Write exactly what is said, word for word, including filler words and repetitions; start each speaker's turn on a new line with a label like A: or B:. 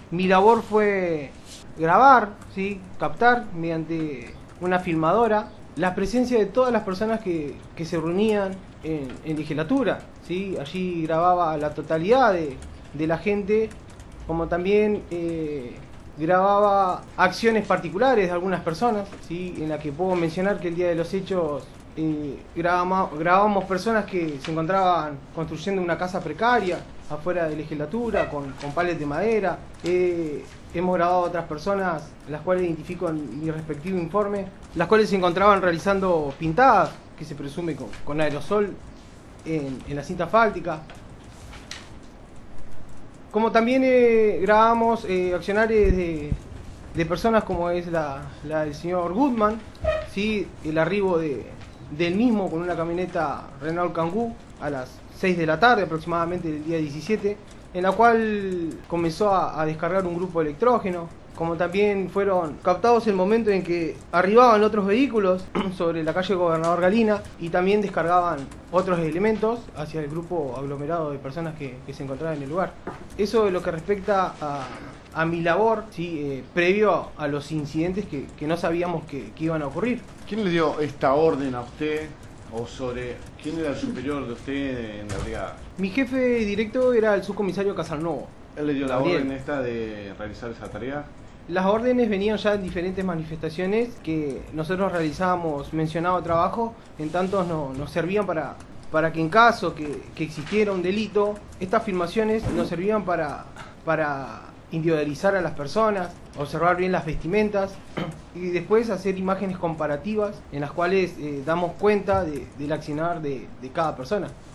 A: Mi labor fue grabar, ¿sí? Captar mediante una filmadora la presencia de todas las personas que, que se reunían en, en legislatura, ¿sí? Allí grababa la totalidad de, de la gente, como también eh, grababa acciones particulares de algunas personas, ¿sí? En la que puedo mencionar que el día de los hechos eh, grabamos, grabamos personas que se encontraban construyendo una casa precaria afuera de legislatura con, con palets de madera. Eh, hemos grabado a otras personas, las cuales identifico en mi respectivo informe, las cuales se encontraban realizando pintadas, que se presume con, con aerosol en, en la cinta asfáltica. Como también eh, grabamos eh, accionarios de, de personas como es la, la del señor Goodman, ¿sí? El arribo de, del mismo con una camioneta Renault Kangoo a las seis de la tarde aproximadamente del día diecisiete, en la cual comenzó a, a descargar un grupo de electrógeno, como también fueron captados el momento en que arribaban otros vehículos sobre la calle Gobernador Galina y también descargaban otros elementos hacia el grupo aglomerado de personas que, que se encontraban en el lugar. Eso es lo que respecta a, a mi labor, ¿sí? eh, previo a, a los incidentes que, que no sabíamos que, que iban a ocurrir.
B: ¿Quién le dio esta orden a usted? ¿O sobre quién era el superior de usted en la brigada?
A: Mi jefe directo era el subcomisario Casalnovo.
B: ¿Él le dio la
A: Gabriel.
B: orden esta de realizar esa tarea?
A: Las órdenes venían ya en diferentes manifestaciones que nosotros realizábamos mencionado trabajo, en tanto no, nos servían para, para que en caso que, que existiera un delito, estas filmaciones nos servían para, para individualizar a las personas, observar bien las vestimentas y después hacer imágenes comparativas en las cuales eh, damos cuenta de, del accionar de, de cada persona.